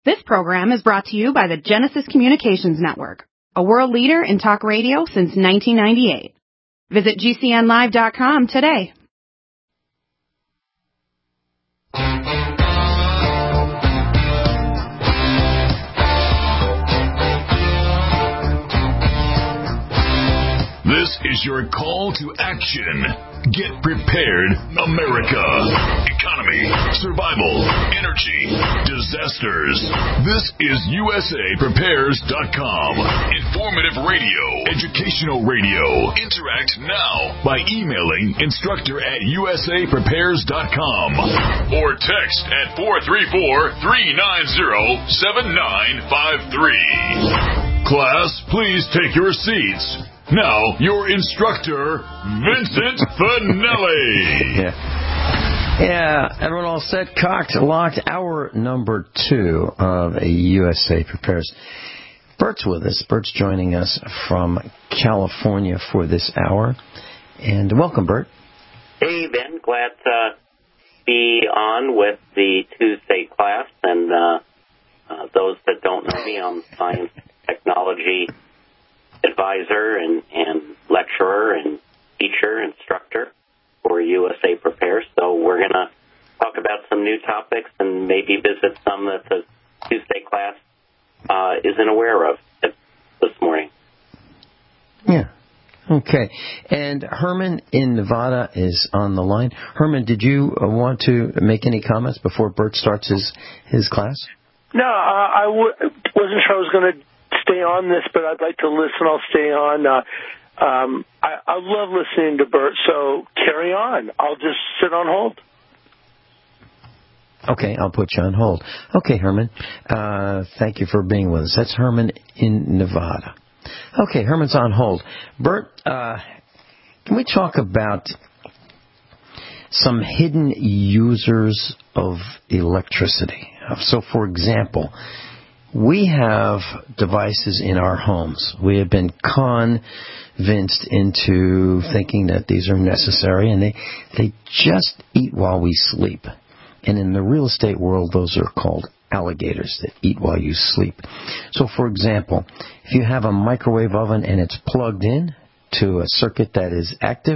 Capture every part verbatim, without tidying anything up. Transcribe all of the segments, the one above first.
This program is brought to you by the Genesis Communications Network, a world leader in talk radio since nineteen ninety-eight. Visit G C N live dot com today. This is your call to action. Get prepared, America. Economy, survival, energy, disasters. This is U S A Prepares dot com. Informative radio, educational radio. Interact now by emailing instructor at U S A Prepares dot com or text at four three four, three nine zero, seven nine five three. Class, please take your seats. Now, your instructor, Vincent Finelli. Yeah. yeah, everyone all set, cocked, locked. Hour number two of a U S A Prepares. Bert's with us. Bert's joining us from California for this hour. And welcome, Bert. Hey, Ben. Glad to be on with the Tuesday class. And uh, uh, those that don't know me, I'm science technology advisor and, and lecturer and teacher, instructor for U S A Prepares. So we're going to talk about some new topics and maybe visit some that the Tuesday class uh, isn't aware of this morning. Yeah. Okay. And Herman in Nevada is on the line. Herman, did you uh, want to make any comments before Bert starts his, his class? No, uh, I w- wasn't sure I was going to stay on this, but I'd like to listen. I'll stay on. Uh, um, I, I love listening to Bert, so carry on. I'll just sit on hold. Okay, I'll put you on hold. Okay, Herman, uh, thank you for being with us. That's Herman in Nevada. Okay, Herman's on hold. Bert, uh, can we talk about some hidden users of electricity? So, for example, we have devices in our homes. We have been convinced into thinking that these are necessary, and they they just eat while we sleep. And in the real estate world, those are called alligators that eat while you sleep. So, for example, if you have a microwave oven and it's plugged in to a circuit that is active,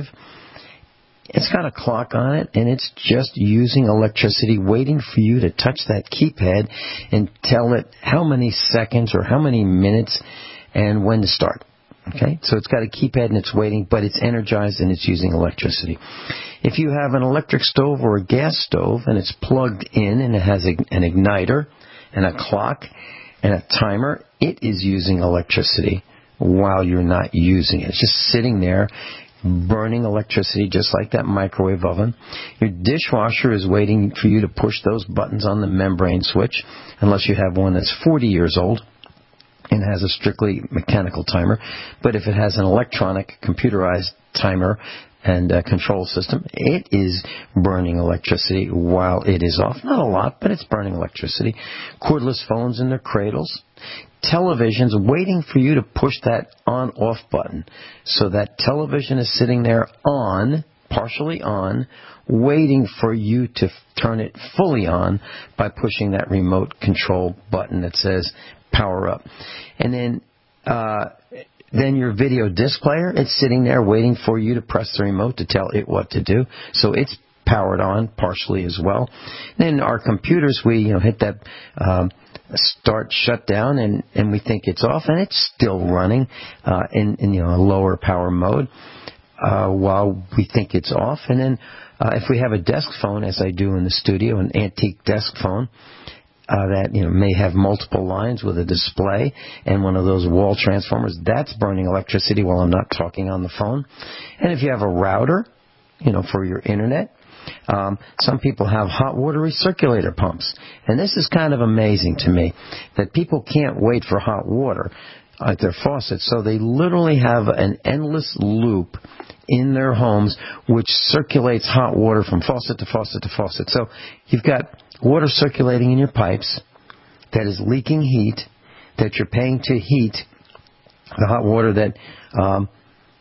it's got a clock on it, and it's just using electricity, waiting for you to touch that keypad and tell it how many seconds or how many minutes and when to start. Okay? So it's got a keypad and it's waiting, but it's energized and it's using electricity. If you have an electric stove or a gas stove and it's plugged in and it has a, an igniter and a clock and a timer, it is using electricity while you're not using it. It's just sitting there burning electricity just like that microwave oven. Your dishwasher is waiting for you to push those buttons on the membrane switch, unless you have one that's forty years old and has a strictly mechanical timer. But if it has an electronic, computerized timer and a control system, it is burning electricity while it is off. Not a lot, but it's burning electricity. Cordless phones in their cradles. Television's waiting for you to push that on-off button. So that television is sitting there on, partially on, waiting for you to turn it fully on by pushing that remote control button that says power up. And then uh, then your video disc player, it's sitting there waiting for you to press the remote to tell it what to do. So it's powered on partially as well. Then our computers, we you know hit that um, start shut down and, and we think it's off, and it's still running uh, in, in you know a lower power mode uh, while we think it's off. And then uh, if we have a desk phone, as I do in the studio, an antique desk phone, Uh, that you know may have multiple lines with a display and one of those wall transformers, that's burning electricity while I'm not talking on the phone. And if you have a router, you know, for your internet, um, some people have hot water recirculator pumps. And this is kind of amazing to me that people can't wait for hot water at their faucets, so they literally have an endless loop in their homes which circulates hot water from faucet to faucet to faucet. So you've got water circulating in your pipes that is leaking heat, that you're paying to heat the hot water that um,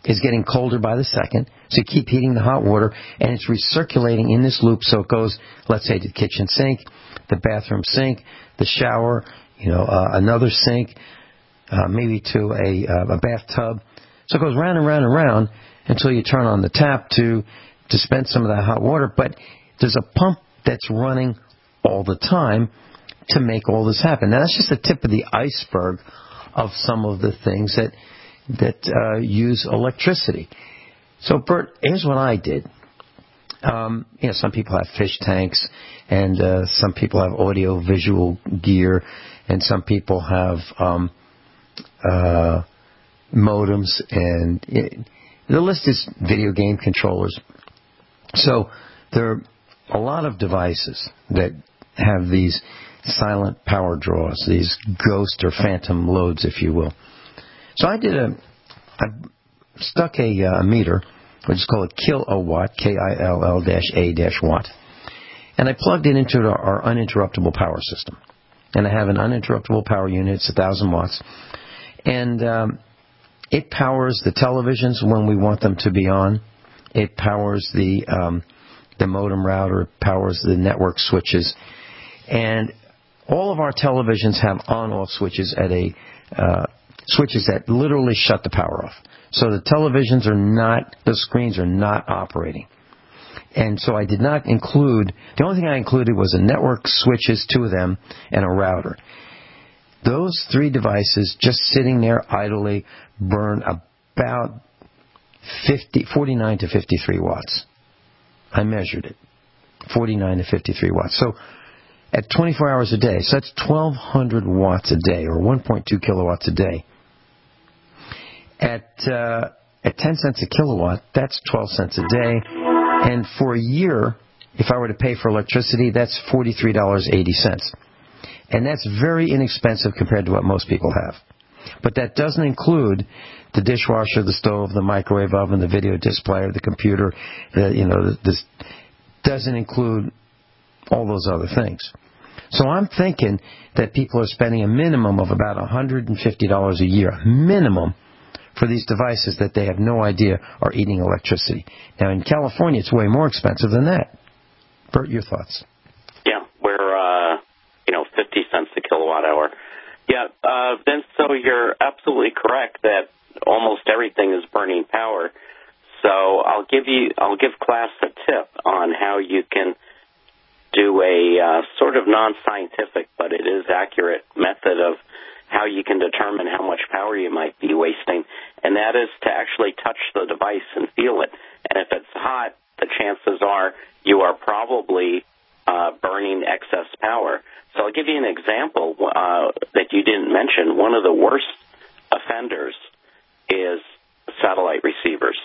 is getting colder by the second, so you keep heating the hot water, and it's recirculating in this loop, so it goes, let's say, to the kitchen sink, the bathroom sink, the shower, you know, uh, another sink, uh, maybe to a, uh, a bathtub. So it goes round and round and round until you turn on the tap to dispense some of that hot water. But there's a pump that's running all the time to make all this happen. Now, that's just the tip of the iceberg of some of the things that that uh, use electricity. So, Bert, here's what I did. Um, you know, some people have fish tanks, and uh, some people have audio-visual gear, and some people have um, uh, modems, and it, the list is video game controllers. So there are a lot of devices that have these silent power draws, these ghost or phantom loads, if you will. So I did a, I stuck a, a meter, which is called a kilowatt, K I L L A watt, and I plugged it into our, our uninterruptible power system. And I have an uninterruptible power unit, it's one thousand watts, and um, it powers the televisions when we want them to be on. It powers the um, the modem router, it powers the network switches, and all of our televisions have on-off switches at a uh, switches that literally shut the power off. So the televisions are not, the screens are not operating. And so I did not include, the only thing I included was a network switches, two of them, and a router. Those three devices, just sitting there idly, burn about fifty, forty-nine to fifty-three watts. I measured it. forty-nine to fifty-three watts. So at twenty-four hours a day, so that's twelve hundred watts a day, or one point two kilowatts a day. At uh, at ten cents a kilowatt, that's twelve cents a day. And for a year, if I were to pay for electricity, that's forty-three dollars and eighty cents. And that's very inexpensive compared to what most people have. But that doesn't include the dishwasher, the stove, the microwave oven, the video disc player, the computer. The, you know, this doesn't include all those other things. So I'm thinking that people are spending a minimum of about one hundred fifty dollars a year, minimum, for these devices that they have no idea are eating electricity. Now, in California, it's way more expensive than that. Bert, your thoughts? Yeah, we're, uh, you know, fifty cents a kilowatt hour. Yeah, uh, Vince, so you're absolutely correct that almost everything is burning power. So I'll give you, I'll give class a tip on how you can do a uh, sort of non-scientific, but it is accurate method of how you can determine how much power you might be wasting, and that is to actually touch the device and feel it. And if it's hot, the chances are you are probably uh, burning excess power. So I'll give you an example uh, that you didn't mention. One of the worst offenders is satellite receivers.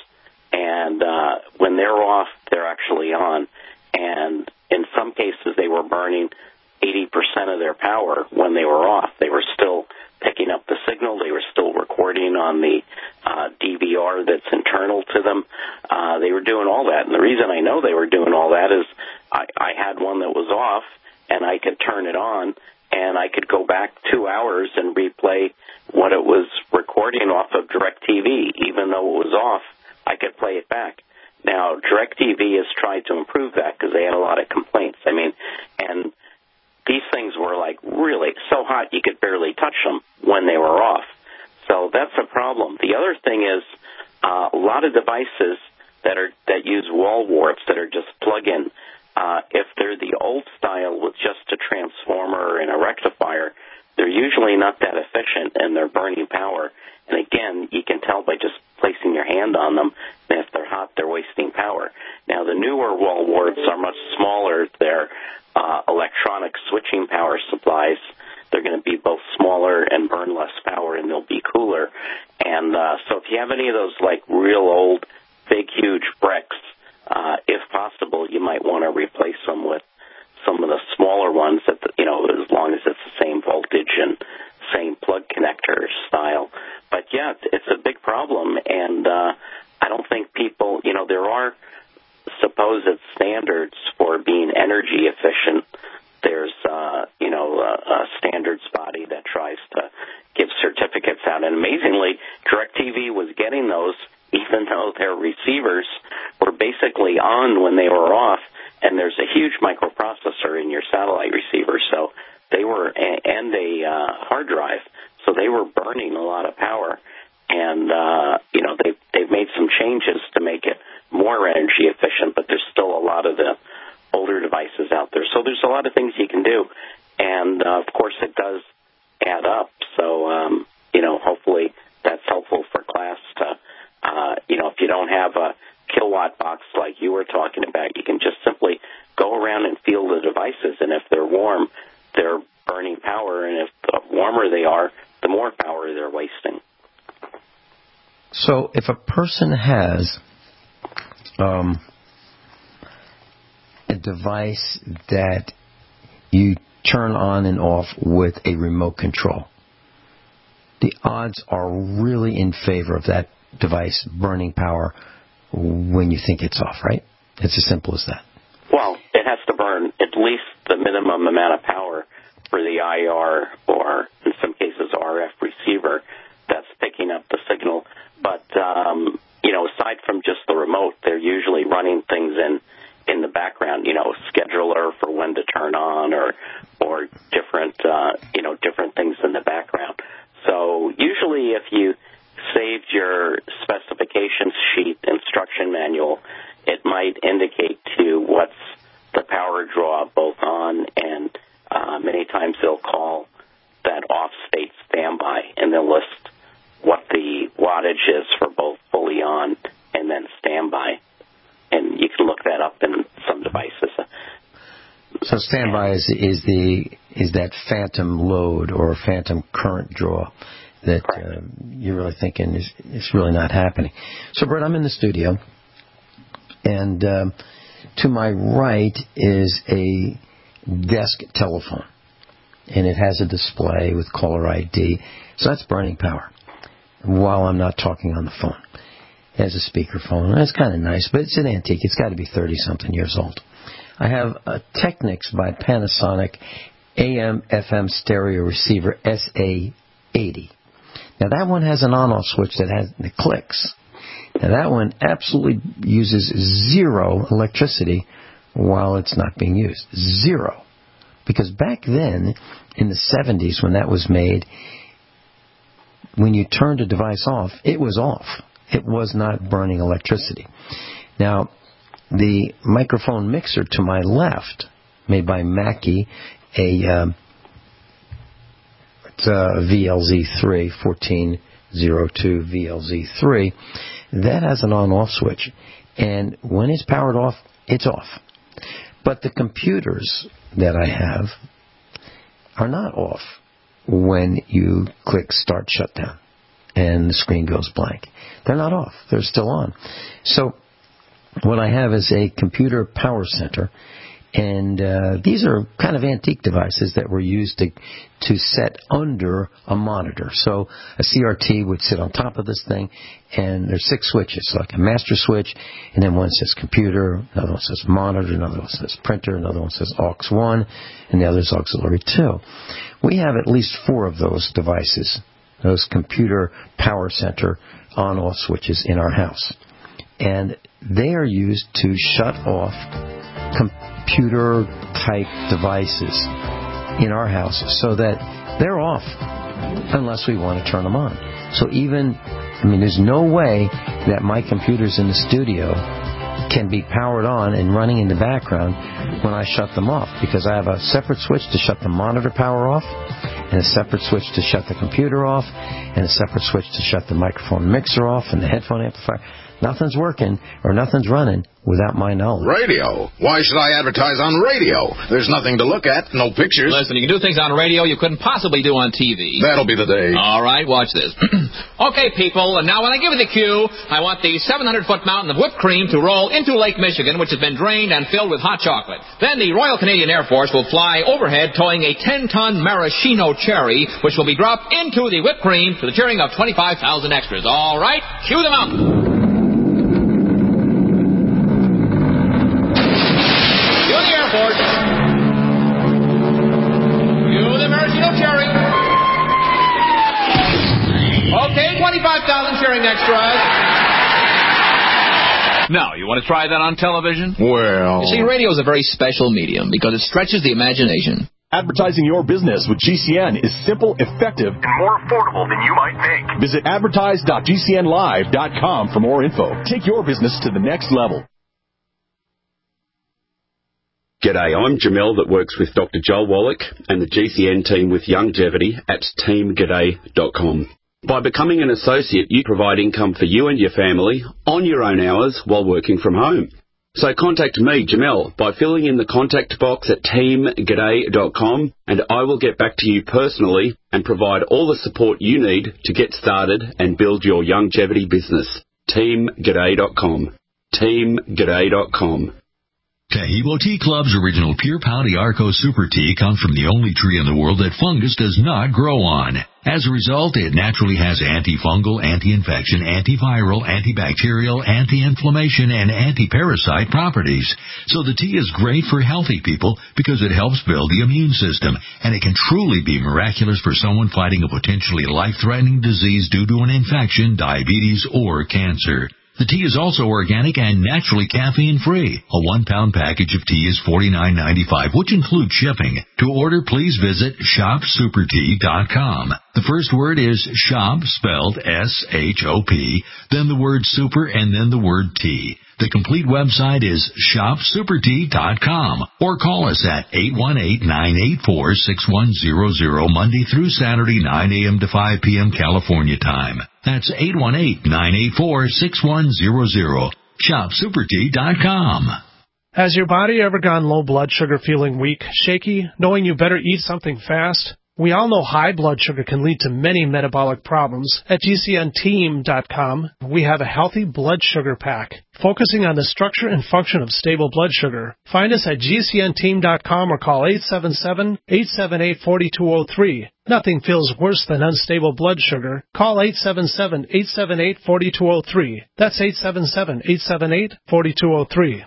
And uh, when they're off, they're actually on. And in some cases, they were burning eighty percent of their power when they were off. They were still picking up the signal. They were still recording on the uh, D V R that's internal to them. Uh, they were doing all that. And the reason I know they were doing all that is I, I had one that was off, and I could turn it on, and I could go back two hours and replay what it was recording off of DirecTV. Even though it was off, I could play it back. Now, DirecTV has tried to improve that because they had a lot of complaints. I mean, and these things were like really so hot you could barely touch them when they were off. So that's a problem. The other thing is uh, a lot of devices that are that use wall warts that are just plug-in. Uh, if they're the old style with just a transformer and a rectifier, they're usually not that efficient and they're burning power. And again, you can tell by just placing your hand on them. And if they're hot, they're wasting power. Now, the newer wall warts are much smaller. They're uh, electronic switching power supplies. They're going to be both smaller and burn less power, and they'll be cooler. And uh, so if you have any of those, like, real old, big, huge bricks, uh, if possible, you might want to replace them with some of the smaller ones, that the, you know, as long as it's the same voltage and same plug connector style. But, yeah, it's, it's a big problem, and uh, I don't think people, you know, there are supposed standards for being energy efficient. There's, uh, you know, a, a standards body that tries to give certificates out. And amazingly, DirecTV was getting those even even though their receivers were basically on when they were off, and there's a huge microprocessor in your satellite receiver, so they were, and a uh, hard drive, so they were burning a lot of power. And, uh, you know, they've, they've made some changes to make it more energy efficient, but there's still a lot of the older devices out there. So there's a lot of things you can do. And, uh, of course, it does add up. So, um, you know, hopefully that's helpful for class to, uh, you know, if you don't have a kilowatt box like you were talking about, you can just simply go around and feel the devices. And if they're warm, they're burning power. And if the warmer they are, the more power they're wasting. So if a person has um, a device that you turn on and off with a remote control, the odds are really in favor of that device burning power when you think it's off, right? It's as simple as that. Well, it has to burn at least the minimum amount of power for the I R or, in some cases, R F receiver that's picking up the signal. But, um, you know, aside from just the remote, they're usually running things in, in the background, you know, scheduler for when to turn on or or different, uh, you know, different things in the background. So usually if you saved your specifications sheet instruction manual, it might indicate to what's the power draw both on and uh, many times they'll call that off state standby and they'll list what the wattage is for both fully on and then standby. And you can look that up in some devices. So standby is, is the is that phantom load or phantom current draw that uh, you're really thinking is, is really not happening. So, Brett, I'm in the studio, and um, to my right is a desk telephone, and it has a display with caller I D. So that's burning power while I'm not talking on the phone. It has a speakerphone. That's kind of nice, but it's an antique. It's got to be thirty-something years old. I have a Technics by Panasonic A M F M stereo receiver S A eighty. Now, that one has an on-off switch that has that clicks. Now, that one absolutely uses zero electricity while it's not being used. Zero. Because back then, in the seventies, when that was made, when you turned a device off, it was off. It was not burning electricity. Now, the microphone mixer to my left, made by Mackie, a um, it's a V L Z three, fourteen oh two V L Z three, that has an on-off switch. And when it's powered off, it's off. But the computers that I have are not off when you click Start Shutdown and the screen goes blank. They're not off. They're still on. So what I have is a computer power center, and uh, these are kind of antique devices that were used to to set under a monitor. So a C R T would sit on top of this thing, and there's six switches, like a master switch, and then one says computer, another one says monitor, another one says printer, another one says aux one, and the other is auxiliary two. We have at least four of those devices, those computer power center on-off switches in our house. And they are used to shut off computer-type devices in our house so that they're off unless we want to turn them on. So even, I mean, there's no way that my computers in the studio can be powered on and running in the background when I shut them off, because I have a separate switch to shut the monitor power off, and a separate switch to shut the computer off, and a separate switch to shut the microphone mixer off and the headphone amplifier. Nothing's working or nothing's running without my knowledge. Radio? Why should I advertise on radio? There's nothing to look at, no pictures. Listen, you can do things on radio you couldn't possibly do on T V. That'll be the day. All right, watch this. Okay, people, and now when I give you the cue, I want the seven hundred foot mountain of whipped cream to roll into Lake Michigan, which has been drained and filled with hot chocolate. Then the Royal Canadian Air Force will fly overhead towing a ten ton maraschino cherry, which will be dropped into the whipped cream to the cheering of twenty-five thousand extras. All right, cue them out. Okay, twenty-five thousand cheering extras. Now, you want to try that on television? Well... You see, radio is a very special medium because it stretches the imagination. Advertising your business with G C N is simple, effective, and more affordable than you might think. Visit advertise dot g c n live dot com for more info. Take your business to the next level. G'day, I'm Jamel that works with Doctor Joel Wallach and the G C N team with Longevity at team g'day dot com. By becoming an associate, you provide income for you and your family on your own hours while working from home. So contact me, Jamel, by filling in the contact box at team g'day dot com, and I will get back to you personally and provide all the support you need to get started and build your longevity business. team g'day dot com. team g'day dot com. Taheebo Tea Club's original Pure Pouty Arco Super Tea comes from the only tree in the world that fungus does not grow on. As a result, it naturally has antifungal, anti-infection, antiviral, antibacterial, anti-inflammation, and anti-parasite properties. So the tea is great for healthy people because it helps build the immune system, and it can truly be miraculous for someone fighting a potentially life-threatening disease due to an infection, diabetes, or cancer. The tea is also organic and naturally caffeine-free. A one-pound package of tea is forty-nine ninety-five, which includes shipping. To order, please visit shop super tea dot com. The first word is shop, spelled S H O P, then the word super, and then the word tea. The complete website is shop super tea dot com, or call us at eight one eight, nine eight four, six one zero zero, Monday through Saturday, nine a.m. to five p.m. California time. That's eight one eight, nine eight four, six one zero zero. shop super tea dot com. Has your body ever gone low blood sugar, feeling weak, shaky, knowing you better eat something fast? We all know high blood sugar can lead to many metabolic problems. At G C N team dot com, we have a healthy blood sugar pack, focusing on the structure and function of stable blood sugar. Find us at G C N team dot com or call eight seven seven, eight seven eight, four two zero three. Nothing feels worse than unstable blood sugar. Call eight seven seven, eight seven eight, four two zero three. That's eight seven seven, eight seven eight, four two zero three.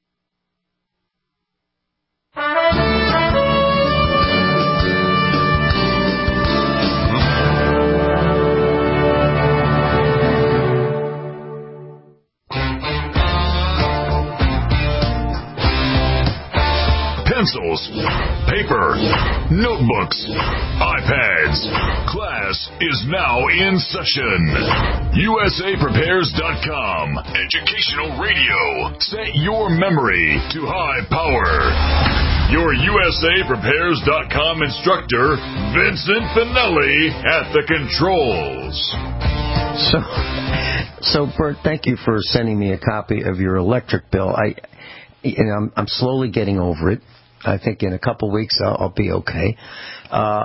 Pencils, paper, notebooks, iPads. Class is now in session. U S A Prepares dot com. Educational radio. Set your memory to high power. Your U S A Prepares dot com instructor, Vincent Finelli, at the controls. So, so Bert, thank you for sending me a copy of your electric bill. I, you know, I'm, I'm slowly getting over it. I think in a couple of weeks I'll, I'll be okay. Uh,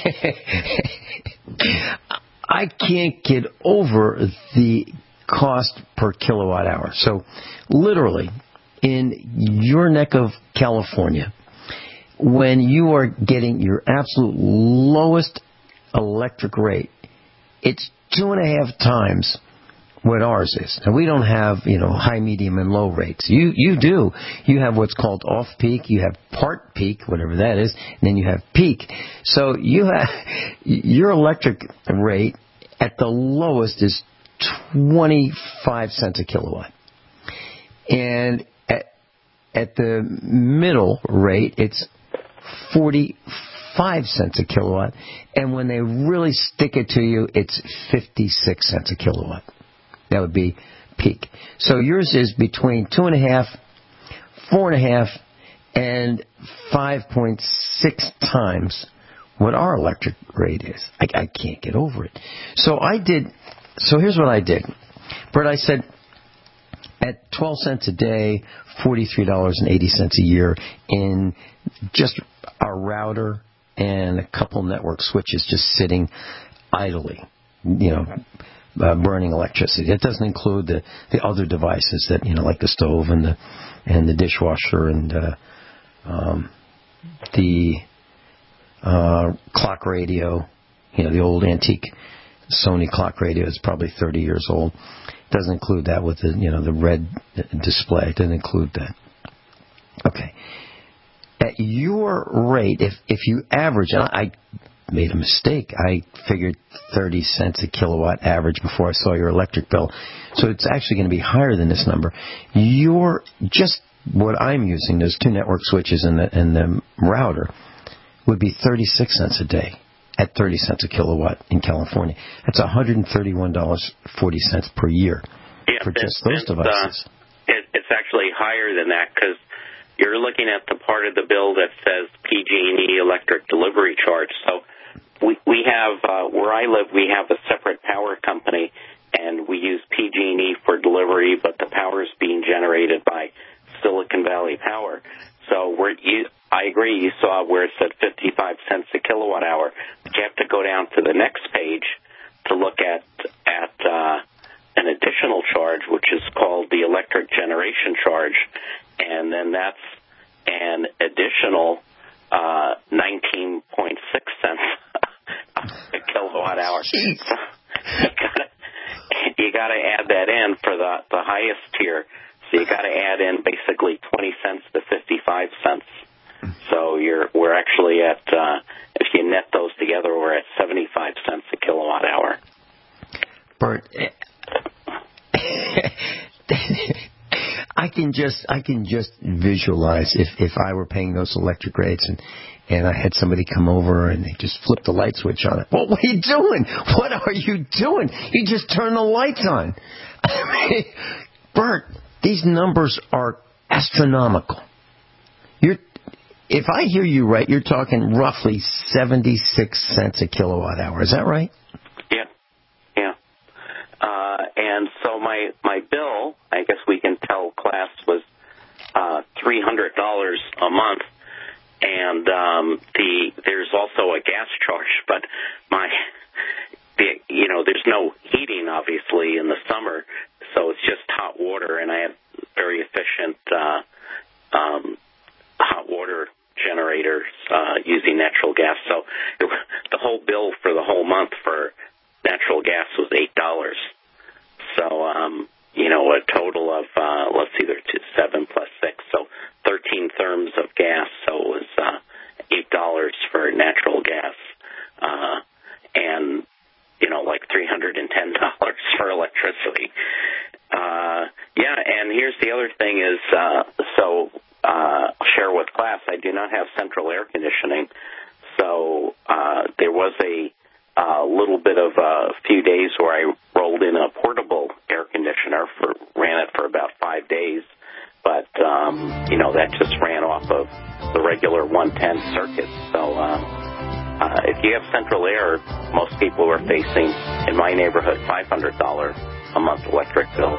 I can't get over the cost per kilowatt hour. So literally, in your neck of California, when you are getting your absolute lowest electric rate, it's two and a half times what ours is. And we don't have, you know, high, medium, and low rates. You you do. You have what's called off-peak. You have part peak, whatever that is, and then you have peak. So you have your electric rate at the lowest is twenty-five cents a kilowatt. And at, at the middle rate, it's forty-five cents a kilowatt. And when they really stick it to you, it's fifty-six cents a kilowatt. That would be peak. So yours is between two and a half, four and a half, and five point six times what our electric rate is. I, I can't get over it. So I did. So here's what I did, Bert. I said at twelve cents a day, forty-three dollars and eighty cents a year in just our router and a couple network switches just sitting idly, you know. Uh, burning electricity. That doesn't include the, the other devices that, you know, like the stove and the and the dishwasher and uh, um, the uh, clock radio. You know, the old antique Sony clock radio is probably thirty years old. Doesn't include that with the, you know, the red display. It doesn't include that. Okay. At your rate, if if you average, and I made a mistake. I figured thirty cents a kilowatt average before I saw your electric bill. So it's actually going to be higher than this number. You're just what I'm using, those two network switches and the, and the router, would be thirty-six cents a day at thirty cents a kilowatt in California. That's one hundred thirty-one dollars and forty cents per year yeah, for just it, those it's, devices. Uh, it, it's actually higher than that because you're looking at the part of the bill that says P G and E electric delivery charge. So we we have, uh, where I live, we have a separate power company, and we use P G and E for delivery, but the power is being generated by Silicon Valley Power. So we're, you, I agree, you saw where it said fifty-five cents a kilowatt hour, but you have to go down to the next page to look at, at uh, an additional charge, which is called the electric generation charge, and then that's an additional uh, nineteen point six cents a kilowatt hour. So you gotta, you gotta add that in for the, the highest tier. So you got to add in basically twenty cents to fifty-five cents. So you're we're actually at, uh, if you net those together, we're at seventy-five cents a kilowatt hour. Bert, I can just I can just visualize if, if I were paying those electric rates and, and I had somebody come over and they just flip the light switch on it. Well, what are you doing? What are you doing? You just turn the lights on. I mean, Bert, these numbers are astronomical. You're, if I hear you right, you're talking roughly seventy-six cents a kilowatt hour. Is that right? Yeah, yeah. Uh, and so my, my bill, I guess we can tell class, was uh, three hundred dollars a month. And um, the there's also a gas charge, but my, the, you know, there's no heating, obviously, in the summer. So it's just hot water, and I have very efficient uh, um, hot water generators uh, using natural gas. So it, the whole bill for the whole month for natural gas was eight dollars. So, um, you know, a total of, uh, let's see, there's seven plus six, so thirteen therms of gas. So it was uh, eight dollars for natural gas. Uh, and you know, like three hundred ten dollars for electricity. Uh, yeah, and here's the other thing is, uh, so uh, I'll share with class, I do not have central air conditioning. So uh, there was a uh, little bit of a few days where I rolled in a portable air conditioner, for ran it for about five days. But, um, you know, that just ran off of the regular one ten circuit. So, uh, Uh, if you have central air, most people are facing, in my neighborhood, five hundred dollars a month electric bill.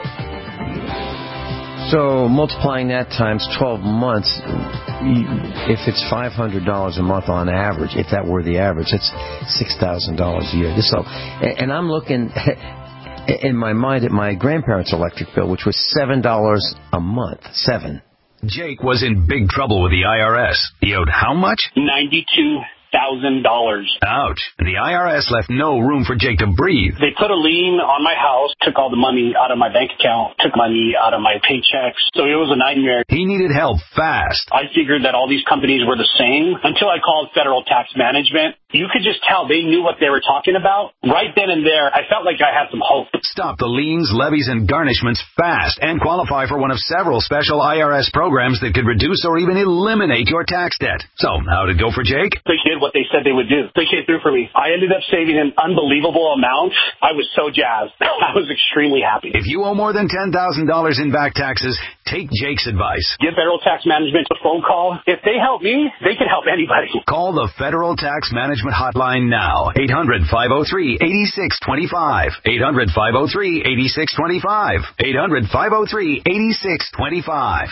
So multiplying that times twelve months, if it's five hundred dollars a month on average, if that were the average, that's six thousand dollars a year. So, and I'm looking in my mind at my grandparents' electric bill, which was seven dollars a month. Seven. Jake was in big trouble with the I R S. He owed how much? ninety-two thousand dollars. Ouch. And the I R S left no room for Jake to breathe. They put a lien on my house, took all the money out of my bank account, took money out of my paychecks. So it was a nightmare. He needed help fast. I figured that all these companies were the same until I called Federal Tax Management. You could just tell they knew what they were talking about. Right then and there, I felt like I had some hope. Stop the liens, levies, and garnishments fast and qualify for one of several special I R S programs that could reduce or even eliminate your tax debt. So, how'd it go for Jake? They did what they said they would do. They came through for me. I ended up saving an unbelievable amount. I was so jazzed. I was extremely happy. If you owe more than ten thousand dollars in back taxes, take Jake's advice. Give Federal Tax Management a phone call. If they help me, they can help anybody. Call the Federal Tax Management Hotline now. eight hundred, five oh three, eight six two five. eight hundred, five oh three, eight six two five. eight hundred, five oh three, eight six two five.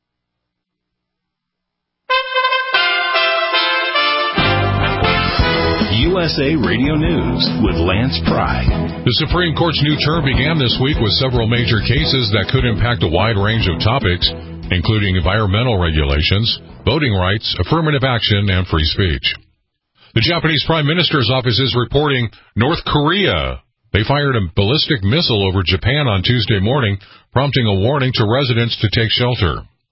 U S A Radio News with Lance Pry. The Supreme Court's new term began this week with several major cases that could impact a wide range of topics, including environmental regulations, voting rights, affirmative action, and free speech. The Japanese Prime Minister's office is reporting North Korea. They fired a ballistic missile over Japan on Tuesday morning, prompting a warning to residents to take shelter.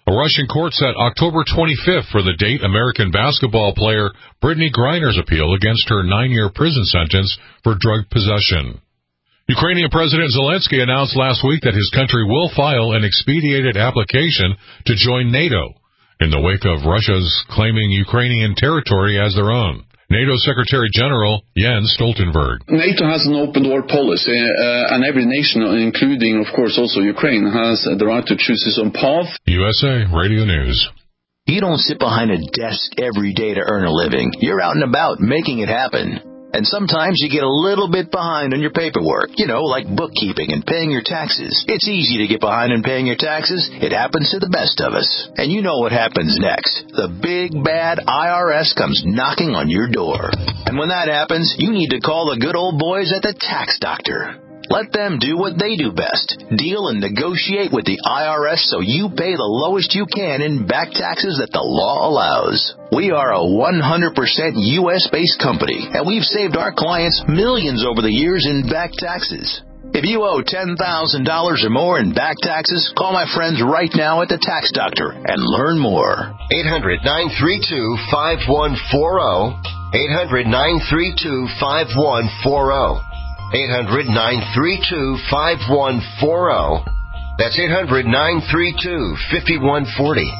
A Russian court set October twenty-fifth for the date American basketball player Brittany Griner's appeal against her nine-year prison sentence for drug possession. Ukrainian President Zelensky announced last week that his country will file an expedited application to join NATO in the wake of Russia's claiming Ukrainian territory as their own. NATO Secretary General Jens Stoltenberg. NATO has an open door policy, uh, and every nation, including, of course, also Ukraine, has the right to choose its own path. U S A Radio News. You don't sit behind a desk every day to earn a living. You're out and about making it happen. And sometimes you get a little bit behind on your paperwork, you know, like bookkeeping and paying your taxes. It's easy to get behind in paying your taxes. It happens to the best of us. And you know what happens next. The big, bad I R S comes knocking on your door. And when that happens, you need to call the good old boys at the Tax Doctor. Let them do what they do best. Deal and negotiate with the I R S so you pay the lowest you can in back taxes that the law allows. We are a one hundred percent U S-based company, and we've saved our clients millions over the years in back taxes. If you owe ten thousand dollars or more in back taxes, call my friends right now at the Tax Doctor and learn more. eight hundred, nine three two, five one four zero. eight hundred, nine three two, five one four zero. eight hundred, nine three two, five one four zero. That's eight hundred, nine three two, five one four zero.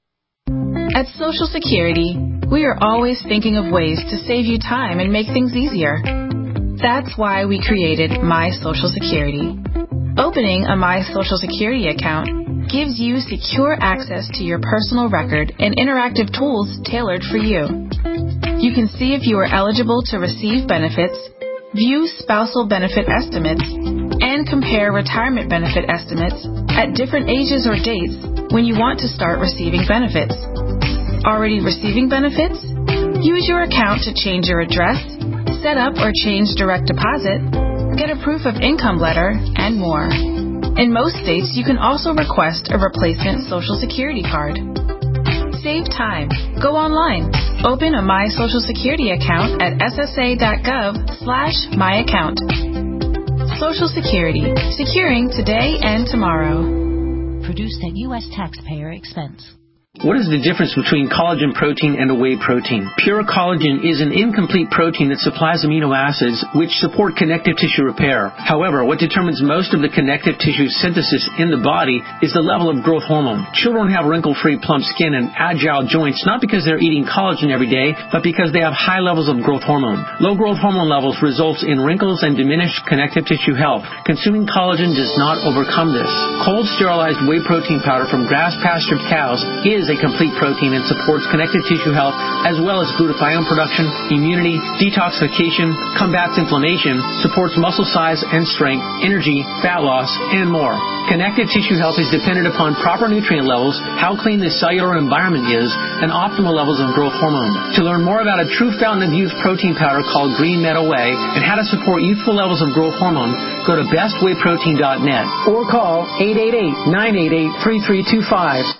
At Social Security, we are always thinking of ways to save you time and make things easier. That's why we created My Social Security. Opening a My Social Security account gives you secure access to your personal record and interactive tools tailored for you. You can see if you are eligible to receive benefits, view spousal benefit estimates, and compare retirement benefit estimates at different ages or dates when you want to start receiving benefits. Already receiving benefits? Use your account to change your address, set up or change direct deposit, get a proof of income letter, and more. In most states, you can also request a replacement Social Security card. Save time. Go online. Open a My Social Security account at ssa.gov slash my account. Social Security. Securing today and tomorrow. Produced at U S taxpayer expense. What is the difference between collagen protein and a whey protein? Pure collagen is an incomplete protein that supplies amino acids which support connective tissue repair. However, what determines most of the connective tissue synthesis in the body is the level of growth hormone. Children have wrinkle-free, plump skin and agile joints not because they're eating collagen every day, but because they have high levels of growth hormone. Low growth hormone levels results in wrinkles and diminished connective tissue health. Consuming collagen does not overcome this. Cold sterilized whey protein powder from grass-pastured cows is a complete protein and supports connective tissue health as well as glutathione production, immunity, detoxification, combats inflammation, supports muscle size and strength, energy, fat loss, and more. Connective tissue health is dependent upon proper nutrient levels, how clean the cellular environment is, and optimal levels of growth hormone. To learn more about a true fountain of youth protein powder called Green Meadow Whey and how to support youthful levels of growth hormone, go to best whey protein dot net or call eight eight eight, nine eight eight, three three two five.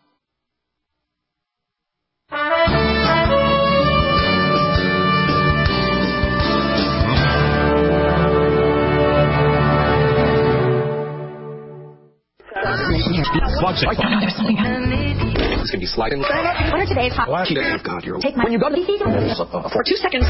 There's something happening. It's going to be sliding. What are today's hot? Oh God, you're Take my when you go to the for two seconds.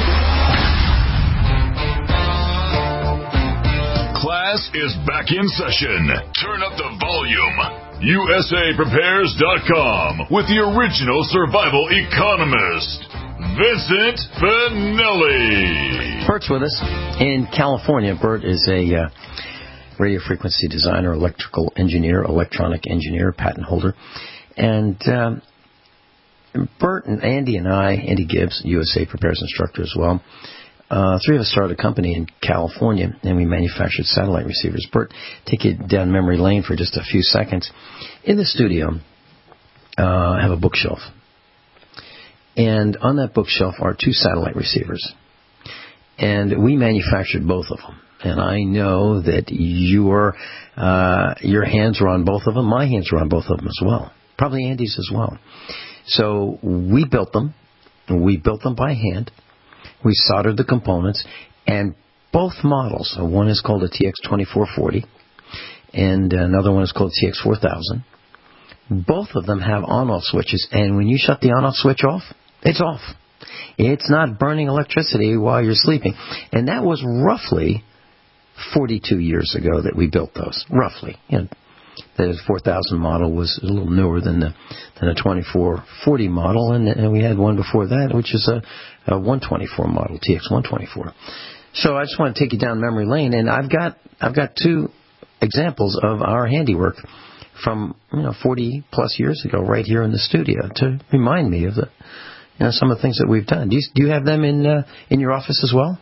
Class is back in session. Turn up the volume. U S A prepares dot com with the original survival economist, Vincent Finelli. Bert's with us in California. Bert is a uh, radio frequency designer, electrical engineer, electronic engineer, patent holder. And um, Bert and Andy and I, Andy Gibbs, U S A Prepares instructor as well, uh, three of us started a company in California, and we manufactured satellite receivers. Bert, take you down memory lane for just a few seconds. In the studio, uh, I have a bookshelf. And on that bookshelf are two satellite receivers. And we manufactured both of them. And I know that your uh, your hands were on both of them. My hands were on both of them as well. Probably Andy's as well. So we built them. We built them by hand. We soldered the components. And both models, one is called a T X twenty-four forty, and another one is called T X four thousand. both of them have on-off switches. And when you shut the on-off switch off, it's off. It's not burning electricity while you're sleeping. And that was roughly forty-two years ago that we built those, roughly. You know, the four thousand model was a little newer than the than a twenty-four forty model, and, and we had one before that, which is a, a one twenty-four model, T X one twenty-four. So I just want to take you down memory lane, and I've got I've got two examples of our handiwork from you know forty plus years ago, right here in the studio, to remind me of the you know some of the things that we've done. Do you, do you have them in uh, in your office as well?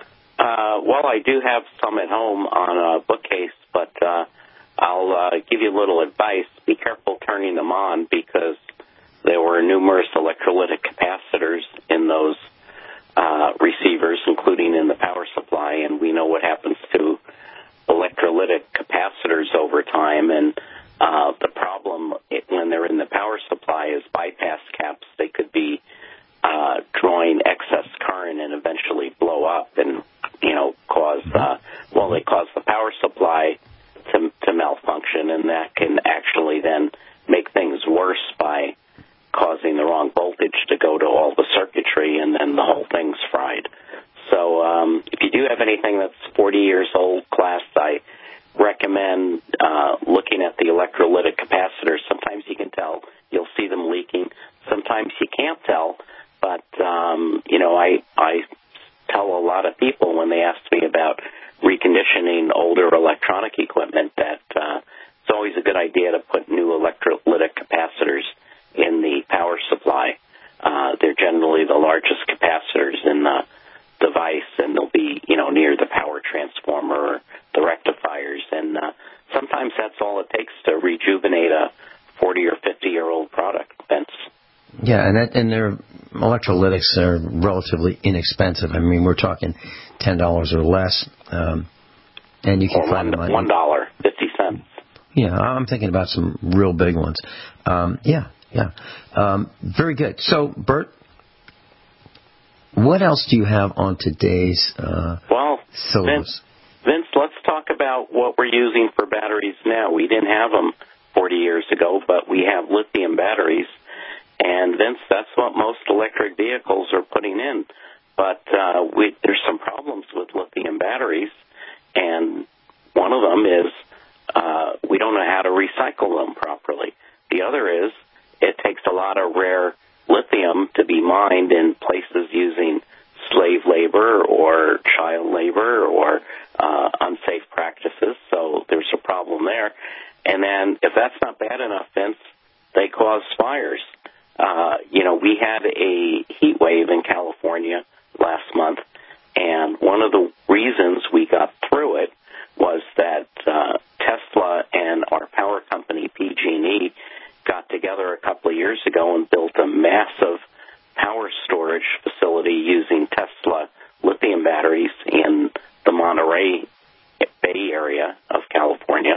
Uh, well, I do have some at home on a bookcase, but uh, I'll uh, give you a little advice. Be careful turning them on because there were numerous electrolytic capacitors in those uh, receivers, including in the power supply, and we know what happens to electrolytic capacitors over time. And uh, the problem it, when they're in the power supply is bypass caps. They could be uh, drawing excess current and eventually blow up and, you know, cause, uh, well, they cause the power supply to, to malfunction, and that can actually then make things worse by causing the wrong voltage to go to all the circuitry, and then the whole thing's fried. So um, if you do have anything that's forty years old, class, I recommend uh, looking at the electrolytic capacitors. Sometimes you can tell. You'll see them leaking. Sometimes you can't tell. But, um, you know, I, I tell a lot of people when they ask me about reconditioning older electronic equipment that uh, it's always a good idea to put new electrolytic capacitors in the power supply. Uh, they're generally the largest capacitors in the device, and they'll be, you know, near the power transformer or the rectifiers. And uh, sometimes that's all it takes to rejuvenate a forty or fifty year old product, Vince. Yeah, and that, and their electrolytics are relatively inexpensive. I mean, we're talking ten dollars or less, um, and you can or find one, them. One dollar fifty cents. Yeah, I'm thinking about some real big ones. Um, yeah, yeah, um, very good. So, Bert, what else do you have on today's uh, well, syllabus? Vince, Vince, let's talk about what we're using for batteries now. We didn't have them forty years ago, but we have lithium batteries. And, Vince, that's what most electric vehicles are putting in. But uh, we, there's some problems with lithium batteries, and one of them is uh, we don't know how to recycle them properly. The other is it takes a lot of rare lithium to be mined in places using slave labor or child labor or uh, unsafe practices, so there's a problem there. And then if that's not bad enough, Vince, they cause fires. Uh, you know, we had a heat wave in California last month, and one of the reasons we got through it was that uh, Tesla and our power company, P G and E, got together a couple of years ago and built a massive power storage facility using Tesla lithium batteries in the Monterey Bay area of California.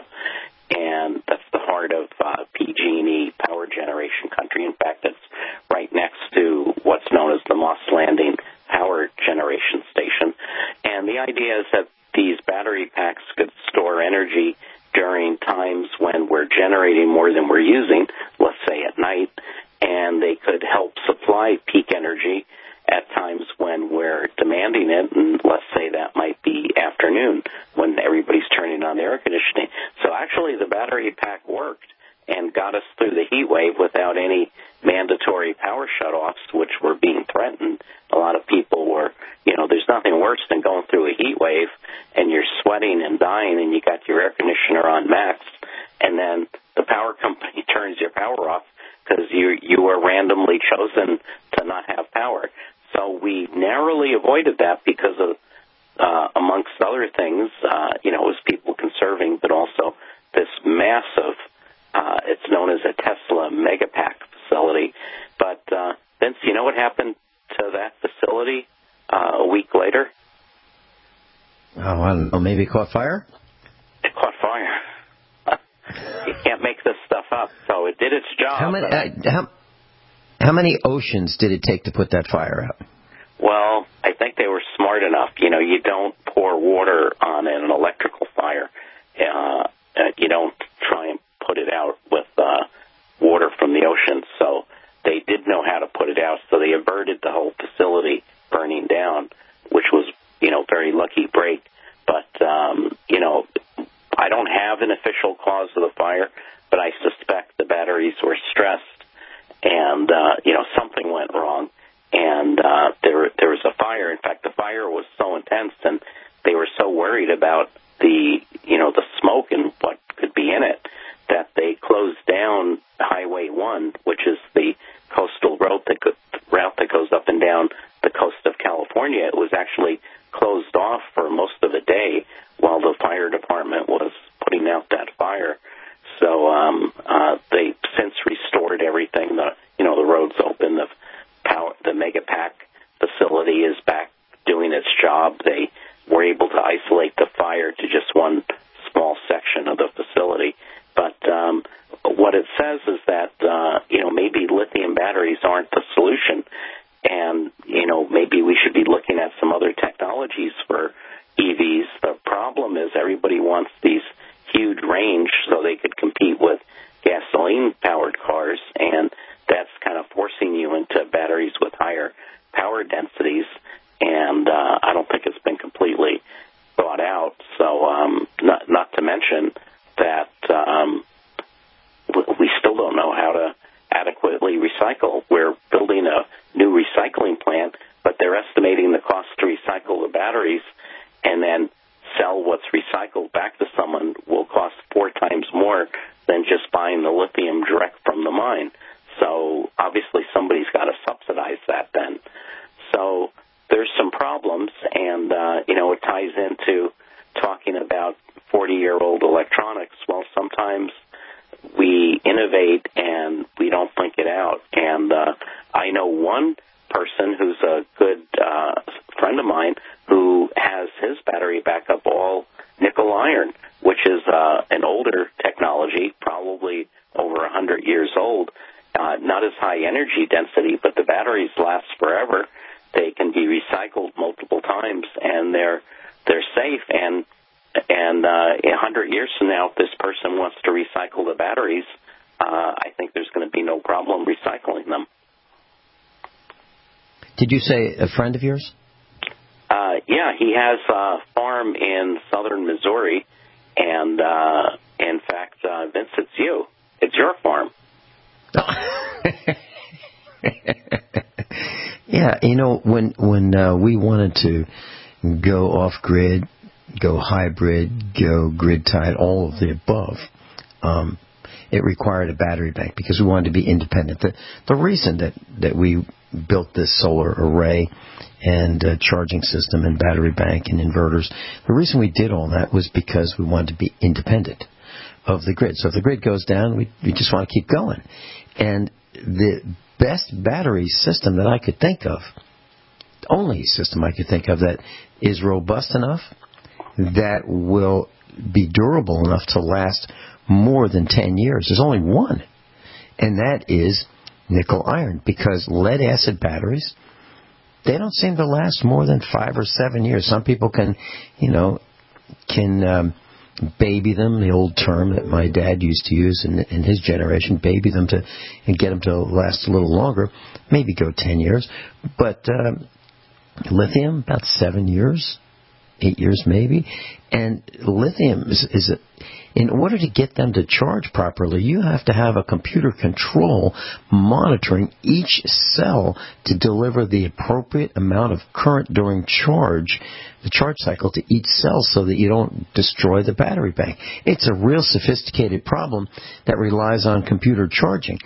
And that's the heart of uh, P G and E power generation country. In fact, it's right next to what's known as the Moss Landing power generation station. And the idea is that these battery packs could store energy during times when we're generating more than we're using, let's say at night, and they could help supply peak energy at times when we're demanding it, and let's say that might be afternoon when everybody's turning on the air conditioning. So actually the battery pack worked and got us through the heat wave without any mandatory power shutoffs, which were being threatened. A lot of people were, you know, there's nothing worse than going through a heat wave and you're sweating and dying and you got your air conditioner on max, and then the power company turns your power off because you, you were randomly chosen to not have power. So we narrowly avoided that because of, uh, amongst other things, uh, you know, it was people conserving, but also this massive, uh, it's known as a Tesla Megapack facility. But, uh, Vince, you know what happened to that facility uh, a week later? Oh, I don't know. Maybe it caught fire? It caught fire. You can't make this stuff up. So it did its job. How many, uh, how, how many oceans did it take to put that fire out? Well, I think they were smart enough. You know, you don't pour water on an electrical fire. Uh, you don't try and put it out with uh, cause of the fire, but I suspect the batteries were stressed, and uh, you know something went wrong, and uh, there there was a fire. In fact, the fire was so intense, and they were so worried about the you know the smoke and what could be in it that they closed down Highway one, which is the coastal road that go, route that goes up and down the coast of California. It was actually closed off for most of the day while the fire department was putting out that fire. So um, uh, they since restored everything. The you know the road's open. The power, the Megapack facility is back doing its job. They were able to isolate the fire to just one small section of the facility. But um, what it says is that uh, you know maybe lithium batteries aren't the solution, and you know maybe we should be looking at some other technologies for E Vs. The problem is everybody wants these huge range so they could compete with gasoline-powered cars, and that's kind of forcing you into batteries with higher power densities, and uh, I don't think it's been completely thought out. So um, not, not to mention that um, we still don't know how to adequately recycle. We're building a new recycling plant, but they're estimating the cost to recycle the batteries and then sell what's recycled back to someone will cost four times more than just buying the lithium direct from the mine. So obviously somebody's got to subsidize that then. So there's some problems, and, uh, you know, it ties into talking about forty-year-old electronics. Well, sometimes we innovate and we don't think it out. And uh, I know one person who's a good uh, friend of mine who has his battery backup all nickel iron, which is uh, an older technology, probably over one hundred years old. Uh, not as high energy density, but the batteries last forever. They can be recycled multiple times, and they're they're safe. And and uh, a hundred years from now, if this person wants to recycle the batteries, uh, I think there's going to be no problem recycling them. Did you say a friend of yours? Uh, yeah, he has a farm in southern Missouri, and uh, in fact, uh, Vince, it's you. It's your farm. Yeah, you know, when when uh, we wanted to go off-grid, go hybrid, go grid-tied, all of the above, um, it required a battery bank because we wanted to be independent. The, the reason that, that we built this solar array and uh, charging system and battery bank and inverters, the reason we did all that was because we wanted to be independent of the grid. So if the grid goes down, we, we just want to keep going. And the best battery system that I could think of, the only system I could think of that is robust enough, that will be durable enough to last more than ten years. There's only one, and that is nickel iron, because lead acid batteries, they don't seem to last more than five or seven years. Some people can, you know, can um, baby them, the old term that my dad used to use in, in his generation, baby them to and get them to last a little longer, maybe go ten years. But um, lithium, about seven years, eight years maybe. And lithium is, is a, in order to get them to charge properly, you have to have a computer control monitoring each cell to deliver the appropriate amount of current during charge, the charge cycle, to each cell so that you don't destroy the battery bank. It's a real sophisticated problem that relies on computer charging.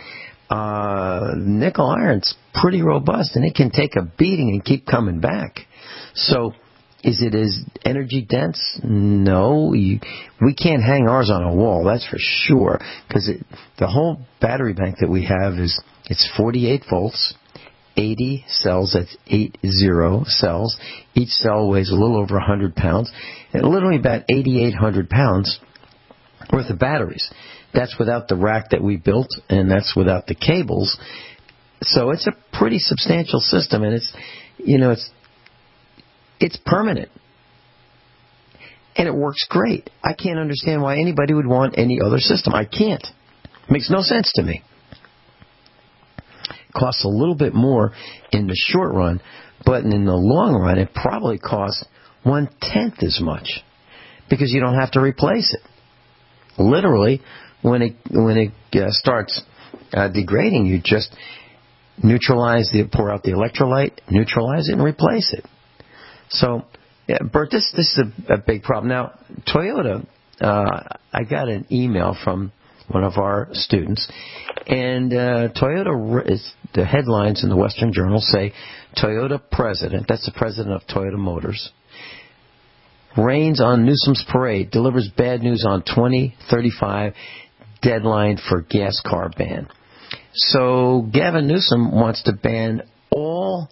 Uh, nickel iron's pretty robust, and it can take a beating and keep coming back. So, is it as energy dense? No. You, we can't hang ours on a wall, that's for sure, because the whole battery bank that we have is, it's forty-eight volts, eighty cells, that's eighty cells. Each cell weighs a little over one hundred pounds, and literally about eighty-eight hundred pounds worth of batteries. That's without the rack that we built, and that's without the cables. So it's a pretty substantial system, and it's, you know, it's It's permanent, and it works great. I can't understand why anybody would want any other system. I can't. It makes no sense to me. It costs a little bit more in the short run, but in the long run, it probably costs one-tenth as much because you don't have to replace it. literally, when it when it uh, starts uh, degrading, you just neutralize the pour out the electrolyte, neutralize it, and replace it. So, yeah, Bert, this this is a, a big problem. Now, Toyota, uh, I got an email from one of our students, and uh, Toyota is the headlines in the Western Journal say Toyota president, that's the president of Toyota Motors, rains on Newsom's parade, delivers bad news on twenty thirty-five deadline for gas car ban. So Gavin Newsom wants to ban all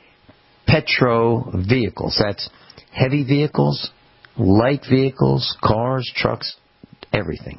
petro vehicles. That's heavy vehicles, light vehicles, cars, trucks, everything.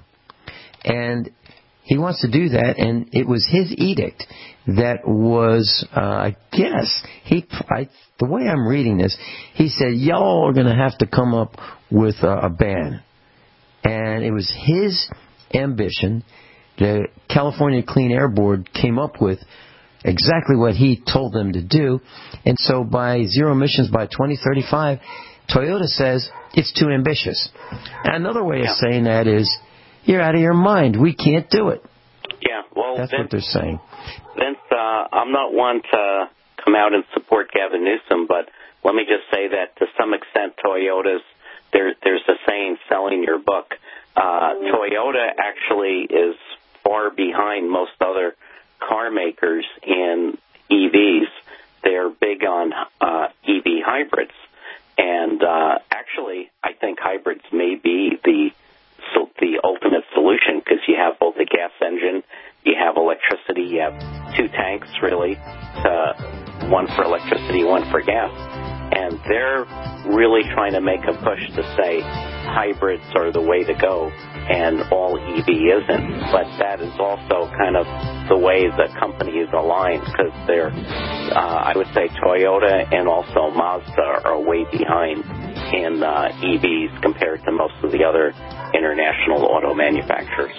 And he wants to do that, and it was his edict that was, uh, I guess, he. I, the way I'm reading this, he said, y'all are going to have to come up with a, a ban. And it was his ambition. The California Clean Air Board came up with exactly what he told them to do. And so by zero emissions by twenty thirty-five, Toyota says it's too ambitious. And another way yeah. of saying that is, you're out of your mind. We can't do it. Yeah, well, that's Vince, what they're saying. Vince, uh, I'm not one to come out and support Gavin Newsom, but let me just say that to some extent, Toyota's there, there's a saying, selling your book. Uh, Toyota actually is far behind most other car makers in E Vs. They're big on uh, E V hybrids, and uh, actually, I think hybrids may be the So the ultimate solution, because you have both a gas engine, you have electricity, you have two tanks, really, uh, one for electricity, one for gas. And they're really trying to make a push to say hybrids are the way to go and all E V isn't. But that is also kind of the way the company is aligned, because they're, uh, I would say Toyota and also Mazda are way behind in uh, E Vs compared to most of the other international auto manufacturers.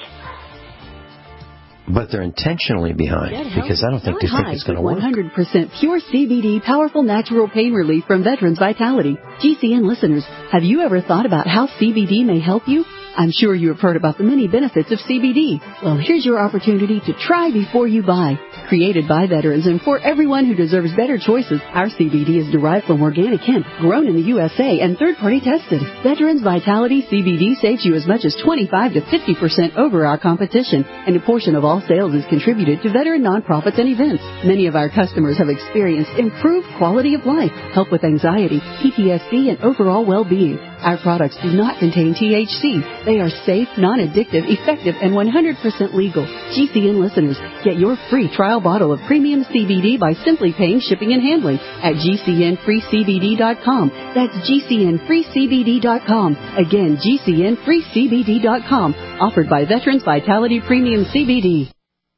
But they're intentionally behind, because I don't think they think it's going to work. one hundred percent pure C B D, powerful natural pain relief from Veterans Vitality. G C N listeners, have you ever thought about how C B D may help you? I'm sure you have heard about the many benefits of C B D. Well, here's your opportunity to try before you buy. Created by veterans and for everyone who deserves better choices, our C B D is derived from organic hemp, grown in the U S A and third-party tested. Veterans Vitality C B D saves you as much as twenty-five to fifty percent over our competition, and a portion of all sales is contributed to veteran nonprofits and events. Many of our customers have experienced improved quality of life, help with anxiety, P T S D, and overall well-being. Our products do not contain T H C. They are safe, non-addictive, effective, and one hundred percent legal. G C N listeners, get your free trial bottle of premium C B D by simply paying shipping and handling at G C N free C B D dot com. That's G C N free C B D dot com. Again, G C N free C B D dot com. Offered by Veterans Vitality Premium C B D.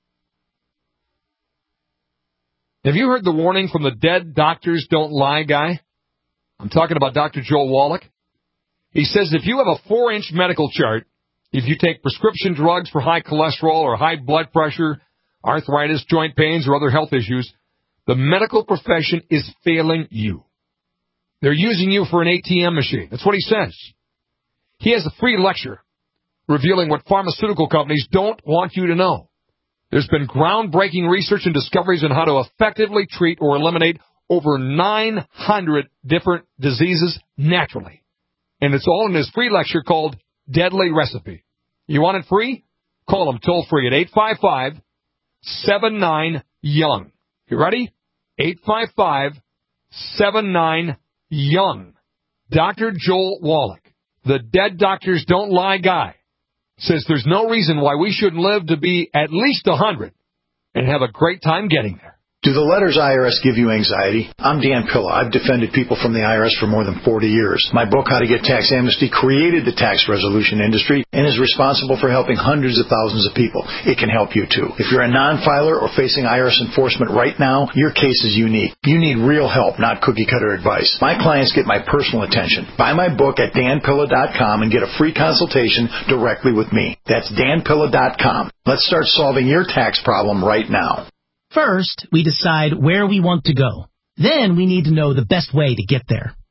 Have you heard the warning from the dead doctors don't lie guy? I'm talking about Doctor Joel Wallach. He says if you have a four-inch medical chart, if you take prescription drugs for high cholesterol or high blood pressure, arthritis, joint pains, or other health issues, the medical profession is failing you. They're using you for an A T M machine. That's what he says. He has a free lecture revealing what pharmaceutical companies don't want you to know. There's been groundbreaking research and discoveries on how to effectively treat or eliminate over nine hundred different diseases naturally. And it's all in his free lecture called Deadly Recipe. You want it free? Call him toll free at eight five five, seven nine, young. You ready? eight five five, seven nine, young. Doctor Joel Wallach, the dead doctors don't lie guy, says there's no reason why we shouldn't live to be at least one hundred and have a great time getting there. Do the letters I R S give you anxiety? I'm Dan Pilla. I've defended people from the I R S for more than forty years. My book, How to Get Tax Amnesty, created the tax resolution industry and is responsible for helping hundreds of thousands of people. It can help you, too. If you're a non-filer or facing I R S enforcement right now, your case is unique. You need real help, not cookie-cutter advice. My clients get my personal attention. Buy my book at dan pilla dot com and get a free consultation directly with me. That's dan pilla dot com. Let's start solving your tax problem right now. First, we decide where we want to go. Then we need to know the best way to get there.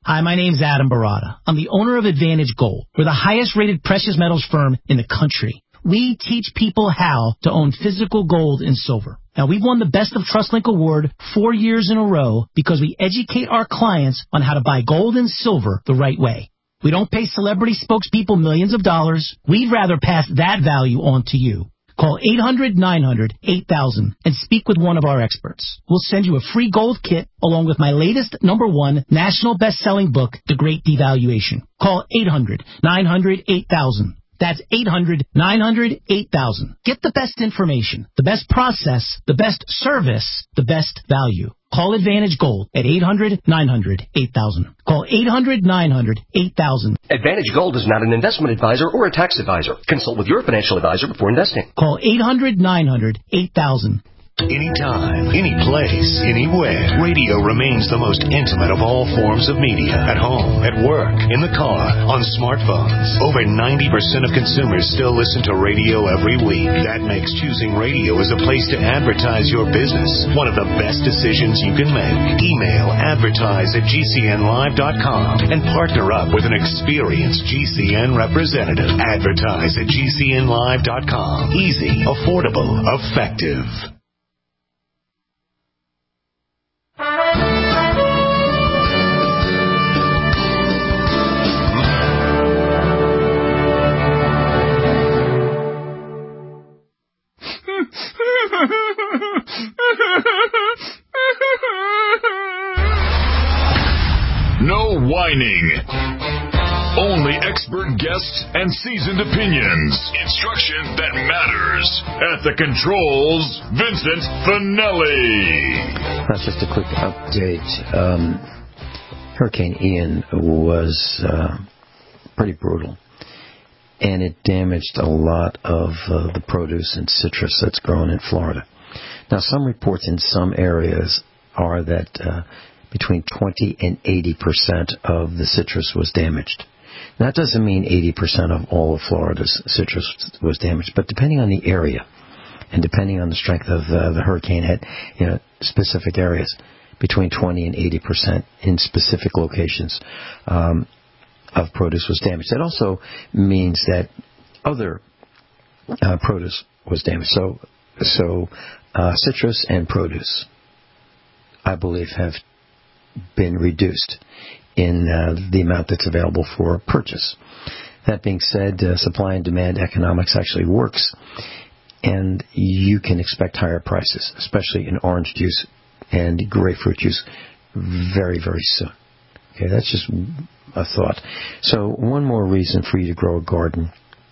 Hi, my name's Adam Barada. I'm the owner of Advantage Gold. We're the highest-rated precious metals firm in the country. We teach people how to own physical gold and silver. Now, we've won the Best of TrustLink Award four years in a row because we educate our clients on how to buy gold and silver the right way. We don't pay celebrity spokespeople millions of dollars. We'd rather pass that value on to you. Call eight hundred nine hundred eight thousand and speak with one of our experts. We'll send you a free gold kit along with my latest number one national best-selling book, The Great Devaluation. Call eight hundred nine hundred eight thousand. That's eight hundred nine hundred eight thousand. Get the best information, the best process, the best service, the best value. Call Advantage Gold at eight hundred nine hundred eight thousand. Call eight hundred nine hundred eight thousand. Advantage Gold is not an investment advisor or a tax advisor. Consult with your financial advisor before investing. Call eight hundred nine hundred eight thousand. Anytime, any place, anywhere. Radio remains the most intimate of all forms of media. At home, at work, in the car, on smartphones. Over ninety percent of consumers still listen to radio every week. That makes choosing radio as a place to advertise your business one of the best decisions you can make. Email advertise at G C N live dot com and partner up with an experienced G C N representative. Advertise at G C N live dot com. Easy, affordable, effective. No whining. Only expert guests and seasoned opinions. Instruction that matters. At the controls, Vincent Finelli. That's just a quick update. Um, Hurricane Ian was uh, pretty brutal, and it damaged a lot of uh, the produce and citrus that's grown in Florida. Now, some reports in some areas are that uh, between twenty and eighty percent of the citrus was damaged. Now, that doesn't mean eighty percent of all of Florida's citrus was damaged, but depending on the area and depending on the strength of uh, the hurricane at you know, specific areas, between twenty and eighty percent in specific locations um, of produce was damaged. That also means that other uh, produce was damaged. So, so uh, citrus and produce, I believe, have been reduced in uh, the amount that's available for purchase. That being said, uh, supply and demand economics actually works, and you can expect higher prices, especially in orange juice and grapefruit juice, very, very soon. Okay, that's just a thought. So one more reason for you to grow a garden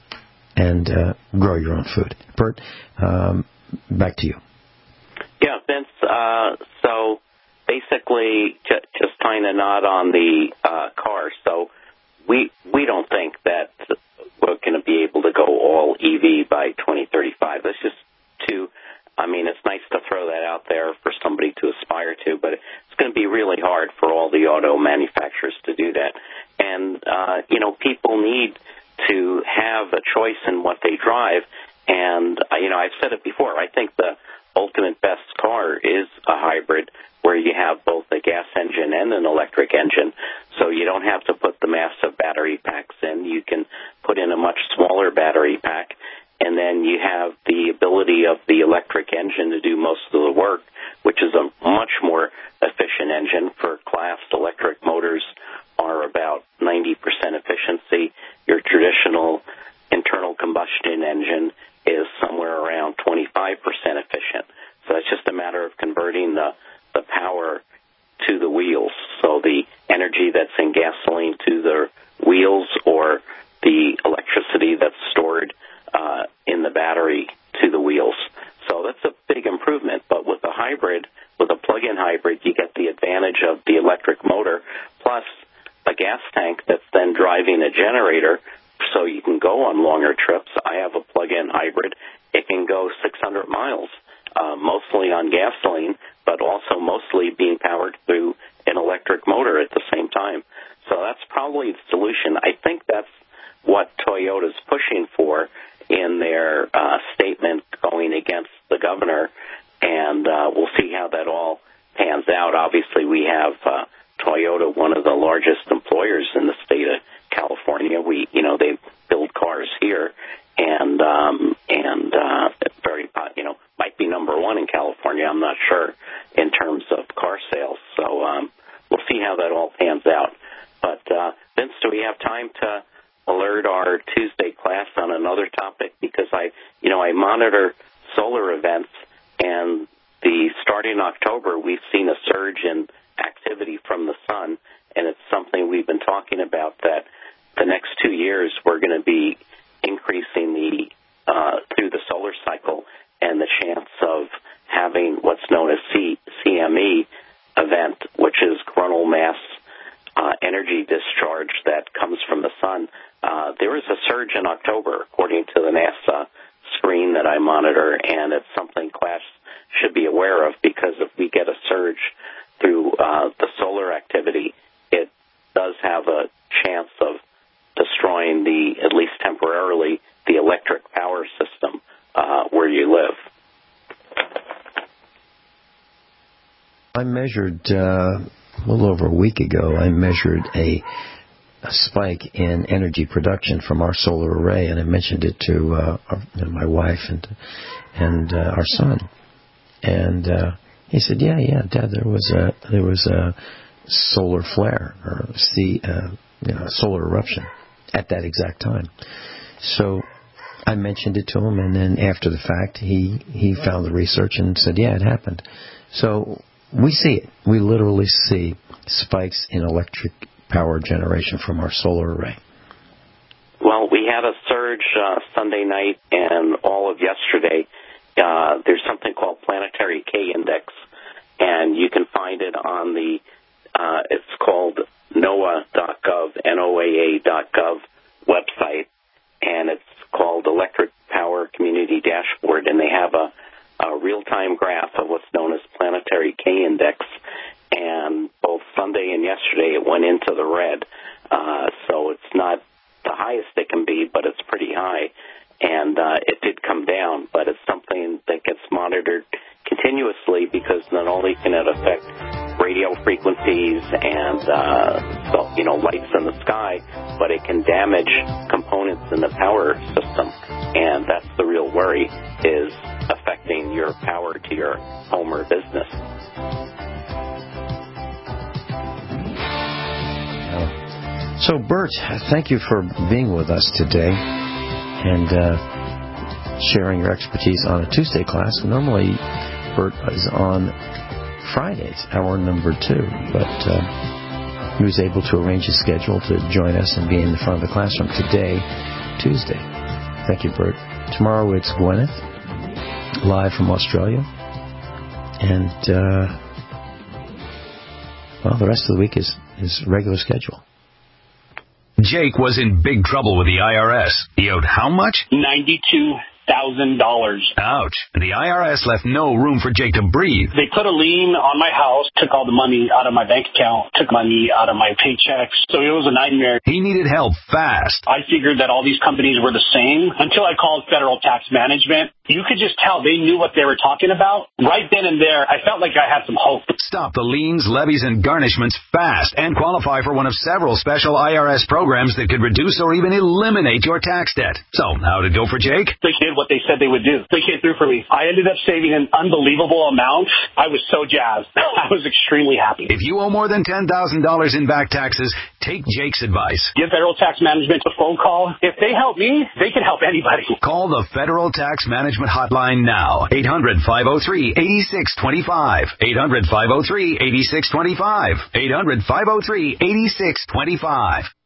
and uh, grow your own food. Bert, um, back to you. Yeah, Vince, uh, so basically j- just tying a knot on the uh, car. So we we don't think that we're going to be able to go all E V by twenty thirty-five. That's just too, I mean, it's nice to throw that out there for somebody to aspire to, but it's going to be really hard for all the auto manufacturers to do that. And, uh, you know, people need to have a choice in what they drive. And, uh, you know, I've said it before, I think the ultimate best car is a hybrid where you have both a gas engine and an electric engine. So you don't have to put the massive battery packs in. You can put in a much smaller battery pack, and then you have the ability of the electric engine to do most of the work, which is a much more efficient engine. For class, electric motors are about ninety percent efficiency. Your traditional internal combustion engine is somewhere around twenty-five percent efficient. So it's just a matter of converting the, the power to the wheels. So the energy that's in gasoline to the wheels, or the electricity that's stored uh, in the battery to the wheels. So that's a big improvement. But with a hybrid, with a plug-in hybrid, you get the advantage of the electric motor plus a gas tank that's then driving a generator, so you can go on longer trips. I have a plug-in hybrid. It can go six hundred miles, uh, mostly on gasoline, but also mostly being powered through an electric motor at the same time. So that's probably the solution. I think that's what Toyota's pushing for in their uh, statement going against the governor, and uh, we'll see how that all pans out. Obviously, we have uh, Toyota one of the largest employers in the state of California. We, you know, they build cars here, and um, and uh, very, you know, might be number one in California. I'm not sure in terms of car sales. So um, we'll see how that all pans out. But uh, Vince, do we have time to alert our Tuesday class on another topic? Because I, you know, I monitor solar events, and the starting in October, we've seen a surge in activity from the sun, and it's something we've been talking about, that the next two years we're going to be increasing the uh, through the solar cycle, and the chance of having what's known as C- CME event, which is coronal mass uh, energy discharge that comes from the sun. Uh, there is a surge in October, according to the NASA screen that I monitor, and it's something class should be aware of, because if we get a surge through uh, the solar activity, it does have a chance of destroying the, at least temporarily, the electric power system uh, where you live. I measured, uh, a little over a week ago, I measured a, a spike in energy production from our solar array, and I mentioned it to uh, our, you know, my wife and and uh, our son. And uh, he said, "Yeah, yeah, Dad, there was a there was a solar flare or see, uh, you know, a solar eruption at that exact time." So I mentioned it to him, and then after the fact, he he found the research and said, "Yeah, it happened." So we see it. We literally see spikes in electric power generation from our solar array. Well, we had a surge uh, Sunday night and all of yesterday. Uh, there's something called Planetary K Index, and you can find it on the, uh, it's called NOAA dot gov, N O A A dot gov website, and it's called Electric Power Community Dashboard, and they have a, a real-time graph of what's known as Planetary K Index, and both Sunday and yesterday it went into the red, uh, so it's not the highest it can be, but it's pretty high. And uh, it did come down, but it's something that gets monitored continuously, because not only can it affect radio frequencies and uh, so, you know, lights in the sky, but it can damage components in the power system, and that's the real worry, is affecting your power to your home or business. So, Bert, thank you for being with us today and uh, sharing your expertise on a Tuesday class. Normally, Bert is on Fridays, hour number two, but uh, he was able to arrange his schedule to join us and be in the front of the classroom today, Tuesday. Thank you, Bert. Tomorrow it's Gwyneth, live from Australia. And, uh, well, the rest of the week is his regular schedule. Jake was in big trouble with the I R S. He owed how much? ninety-two thousand dollars. Ouch. The I R S left no room for Jake to breathe. They put a lien on my house, took all the money out of my bank account, took money out of my paychecks. So it was a nightmare. He needed help fast. I figured that all these companies were the same until I called Federal Tax Management. You could just tell they knew what they were talking about. Right then and there, I felt like I had some hope. Stop the liens, levies, and garnishments fast and qualify for one of several special I R S programs that could reduce or even eliminate your tax debt. So, how'd it go for Jake? They did what they said they would do. They came through for me. I ended up saving an unbelievable amount. I was so jazzed. I was extremely happy. If you owe more than ten thousand dollars in back taxes, take Jake's advice. Give Federal Tax Management a phone call. If they help me, they can help anybody. Call the Federal Tax Management Hotline now. eight hundred, five oh three, eight six two five. eight hundred, five oh three, eight six two five. eight hundred, five oh three, eight six two five.